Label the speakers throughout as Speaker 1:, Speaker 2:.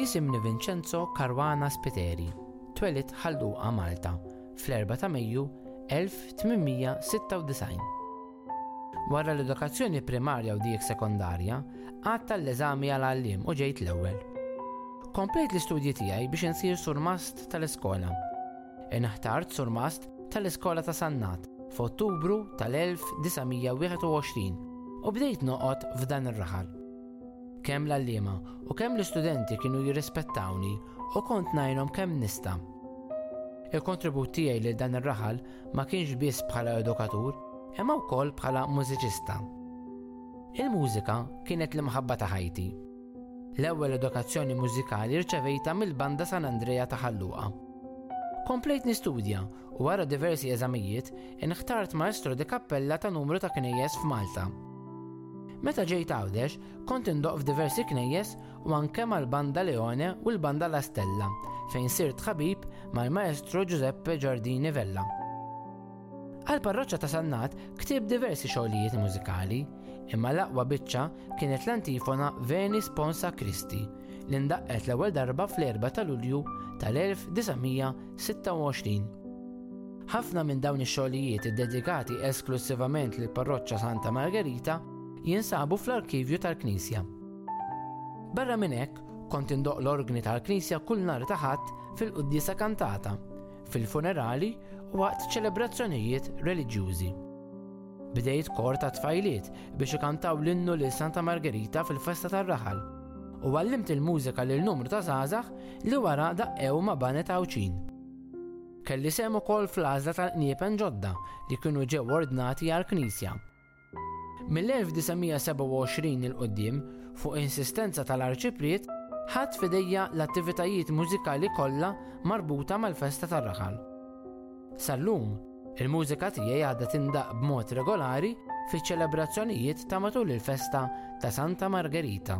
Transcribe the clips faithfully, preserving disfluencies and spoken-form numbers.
Speaker 1: Jisimni Vincenzo Caruana Spiteri, twelit ħalluqa Malta fl-erba' ta' Mejju elf tminmija sitta u design. Wara l-edukazzjoni primarja u dik sekondarja, għadta l-eżami għal-għallim u ġejt l-ewwel. Komplejt l-istudji tiegħi biex insir surmast tal-iskola. Inħtart surmast tal-iskola ta' Sannat f'Ottubru tal-elf tisamija wieħed u għoxrin u bdejt noqgħod f'dan ir-raħal. Kemm l-għalliema u kemm l-istudenti kienu jirrispettawni u kont ngħinhom kemm nista'. Il-kontribut tiegħi lil dan ir-raħal ma kienx biss bħala edukatur, imma wkoll bħala mużiċista. Il-mużika kienet l-imħabba ta' ħajti. L-ewwel edukazzjoni mużikali rċevejta mill-Banda San Andrea ta' Ħalluqa. Komplejt nistudja u wara diversi eżamijiet inħtart maestro di kappella ta' numru ta' knejjes f'Malta. Meta ġejt Għawdex, kont indoq f'diversi knejjes u anke mal-Banda Leone u l-Banda La Stella, fejn sirt ħabib mal-maestro Giuseppe Giardini Vella. Għal-parroċċa ta' Sannat ktib diversi xogħlijiet mużikali, imma l-aqwa biċċa kienet l-antifona Veni Sponsa Christi li ndaqqet l-ewwel darba fl-erba' ta' Lulju tal-elf tisamija sitta u għoxrin. Ħafna minn dawn ix-xogħlijiet iddedikati esklusivament lill-parroċċa Santa Margherita jinsabu fl-arkivju tal-Knisja. Barra minn hekk, kont indoq l-organi tal-Knisja kull nhar ta' Ħadd fil-quddiesa kantata, fil-funerali u waqt ċelebrazzjonijiet reliġjużi. Bdejt kor ta' tfajliet biex ikantaw l-innu lil Santa Margherita fil-festa tar-raħal u għallimt il-mużika lil numru ta' żgħażagħ li wara daqqew ma' Banet Għawċin. Kelli sem ukoll fl-għażla tal-qniepen ġodda li kienu ġew ordnati għall-Knisja. Mill-elf tisamija seba' u għoxrin il-qoddim, fuq insistenza tal-Arċipriet, ħadd fidejja l-attivitajiet mużikali kollha marbuta mal-festa tar-raħal. Sallum, il-mużika tiegħi għadha tindaq b'mod regolari fiċ-ċelebrazzjonijiet ta' matul il-festa ta' Santa Margherita.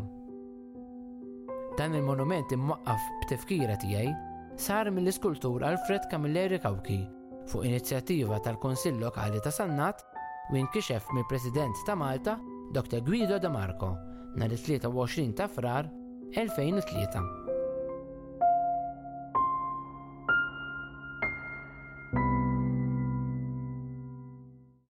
Speaker 1: Dan il-monument imwaqqaf b'tifkira tiegħi sar mill-iskultur Alfred Camilleri Kawki fuq inizjattiva tal-Kunsill Lokali ta' Sannat u inkixef mill-President ta' Malta, Doktor Guido De Marco, nhar it-tlieta u għoxrin ta' Frar elfejn u tlieta.